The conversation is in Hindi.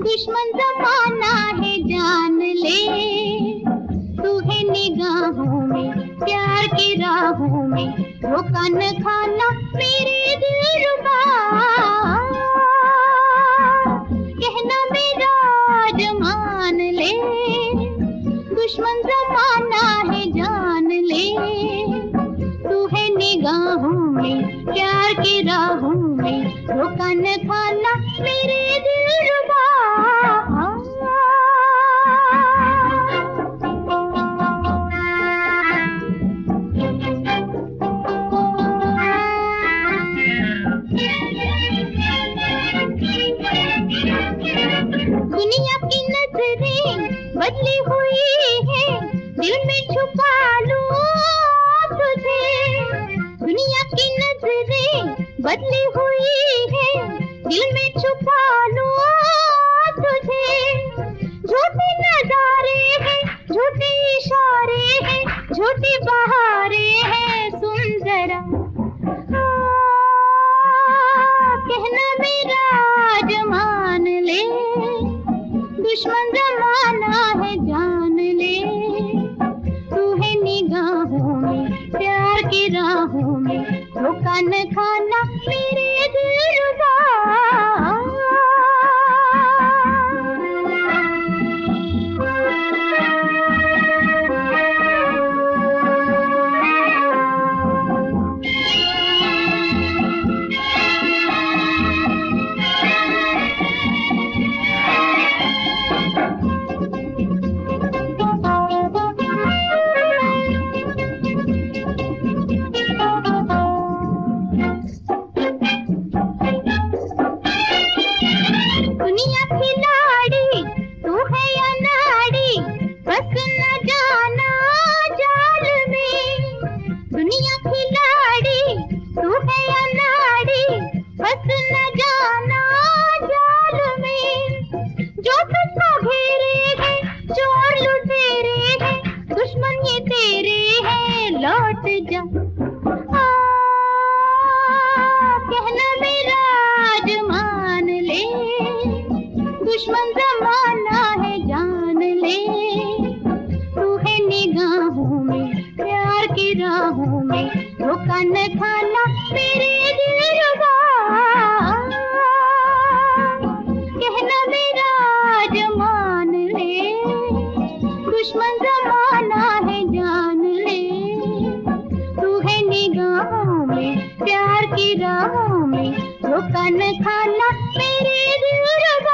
दुश्मन जमाना है जान ले, तू है निगाहों में प्यार की राहों में, रोका न खाना मेरे दिलरुबा, कहना मेरा आज मान ले, दुश्मन जमाना है जान ले, तू है निगाहों में प्यार की राहों में, रोका न खाना मेरे दिलरुबा। दुनिया की नजरें बदली हुई है, दिल में छुपा लूं तुझे, दुनिया की नजरें बदली हुई है, दिल में छुपा लूं तुझे, झूठे नजारे हैं, झूठे इशारे हैं, झूठी बहारें हैं, सुन जरा कहना मेरा आज मान ले, दुश्मन जमाना है जान ले, तू है निगाहों में प्यार की राहों में, रोका न खाना मेरे दिलरुबा। दुनिया खिलाड़ी तू है या नाड़ी, बस न जाना जाल में, दुनिया खिलाड़ी तू है या नाड़ी, बस न जाना जाल में, जो तुझको घेरे हैं चोर लुटेरे हैं, दुश्मन ये तेरे हैं लौट जा, कहना मेरा आज मान ले, दुश्मन जमाना है जान ले, तू है निगाहों में प्यार की राहों में, रोका न खाना मेरे दिलरुबा, कहना मेरा आज मान ले, दुश्मन जमाना है जान ले, तू है निगाहों में प्यार की राहों में, रोका न खाना मेरे दिलरुबा।